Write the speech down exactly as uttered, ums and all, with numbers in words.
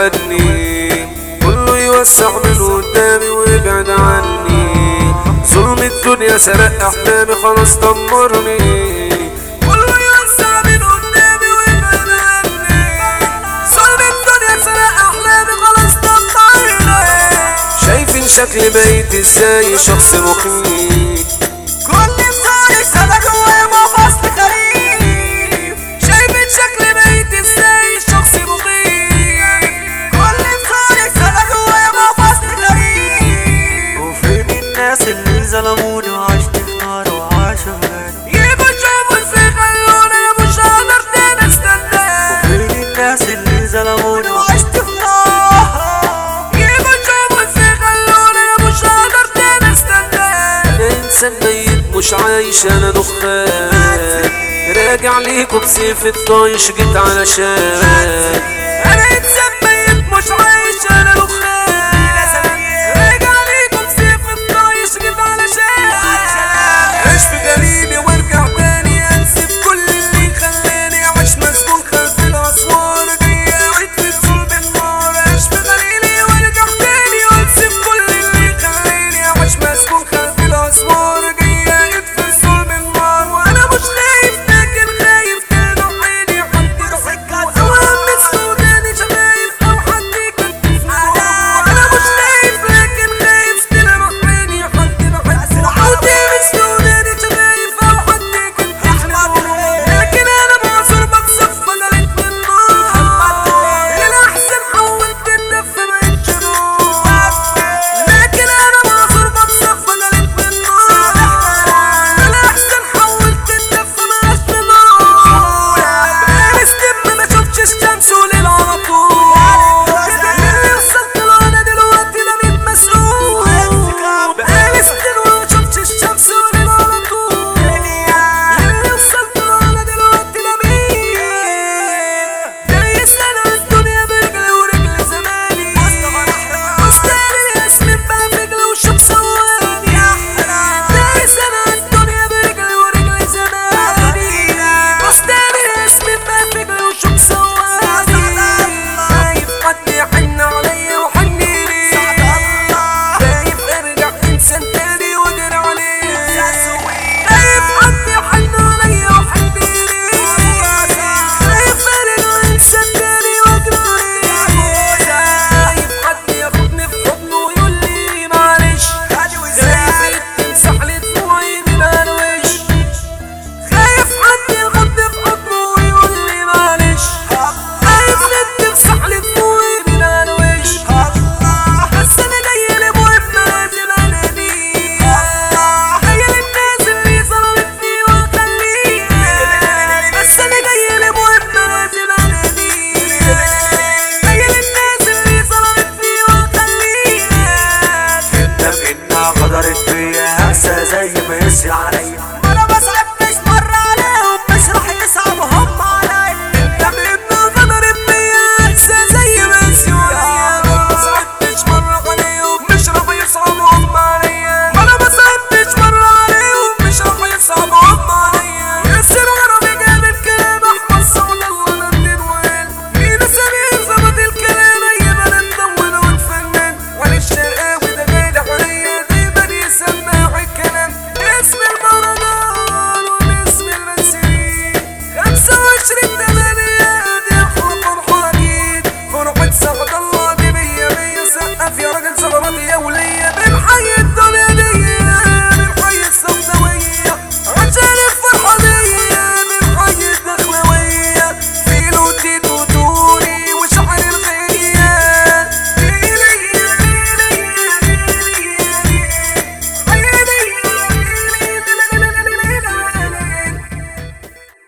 ودني، كله يوسع من قدامي ويبعد عني. ظلم الدنيا سرق احلامي خلاص دمرني، كله يوسع من قدامي ويبعد عني. ظلم الدنيا سرق احلامي خلاص دمرني. شايفين شكلي ميت ازاي شخص مخيف، كل صاري سنة جوايا ما فصل خريف. شايفين شكلي ميت ازاي شخص مخيف، كل صاري سنة جوايا ما فصل خريف. وفين الناس اللي ظلموني وعشت في نار وعاشوا غالي، يجوا يشوفوا ازاي خلوني مش هقدر تاني استنى. وفين الناس اللي ظلموني وعشت في نار، يجوا يشوفوا ازاي خلوني مش هقدر تاني استنى. انا انسان ميت مش عايش انا دخان، راجع ليكوا بسيف الطايش جيت علشان. انا انسان ميت مش عايش انا دخان، راجع ليكوا بسيف الطايش جيت علشان. عيش في جليلي وارجع تاني انسف كل اللي خلاني اعيش مسجون خلف الاسوار، جاي اعيد في صلب النار. عيش في جليلي وارجع تاني وانسف كل اللي خلاني اعيش مسجون خلف الاسوار، جاي اعيد في صلب النار. وانا مش خايف لكن خايف تاني عيني حد يضحك، اوهم السوداني شفايف او حد يكتف نار. انا مش خايف لكن خايف تاني عيني حد يضحك، اوهم السوداني شفايف او حد يكتف نار. لكن انا بعذر بكسف بجلد في النار، الاحسن حولت الدف بقيت جنون. لكن انا بعذر بكسف بجلد في النار، الاحسن حولت الدف بقيت جنون. بقالي سنين ما شفتش الشمس وليل على طول، اللي وصلت له انا دلوقتي ده مين مسؤول. بقالي سنين وما شفتش الشمس وليل على طول، اللي وصلت له انا دلوقتي ده مين. جاي سنة الدنيا برجلي ورجل زماني، مستاهل الياسمين بقى في رجلي وشوف ثواني. جاي سنة الدنيا برجلي ورجل زماني، مستاهل الياسمين بقى في رجلي وشوف ثواني. خايف حد يحن عليا وحني لي، خايف ارجع انسان تاني واجري عليه. خايف حد يحن عليا وحني لي، خايف ارجع انسان تاني واجري عليه. خايف حد ياخدني في حضنه ويقول لي معلش، خايف تمسح لي دموعي من على الوش. خايف حد ياخدني في حضنه ويقول لي معلش، خايف تمسح لي دموعي من على الوش. بس انا جاي لمهم لازم اناديه، جاي للناس اللي ظلمتني واخليه. بس انا جاي لمهم لازم اناديه، جاي للناس اللي ظلمتني واخليه. انت انها غدرت بيا هسه زي ما يسري عليا،